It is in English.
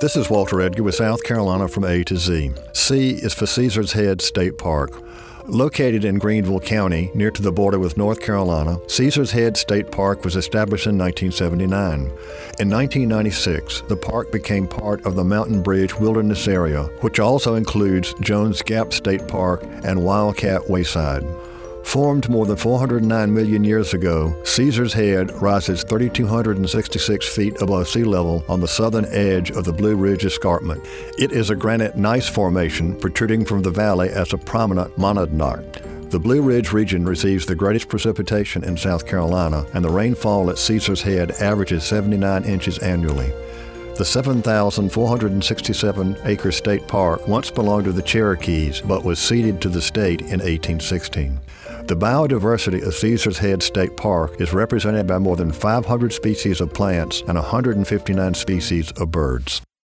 This is Walter Edgar with South Carolina from A to Z. C is for Caesars Head State Park. Located in Greenville County, near to the border with North Carolina, Caesars Head State Park was established in 1979. In 1996, the park became part of the Mountain Bridge Wilderness Area, which also includes Jones Gap State Park and Wildcat Wayside. Formed more than 409 million years ago, Caesars Head rises 3,266 feet above sea level on the southern edge of the Blue Ridge Escarpment. It is a granite gneiss formation protruding from the valley as a prominent monadnock. The Blue Ridge region receives the greatest precipitation in South Carolina, and the rainfall at Caesars Head averages 79 inches annually. The 7,467-acre state park once belonged to the Cherokees, but was ceded to the state in 1816. The biodiversity of Caesars Head State Park is represented by more than 500 species of plants and 159 species of birds.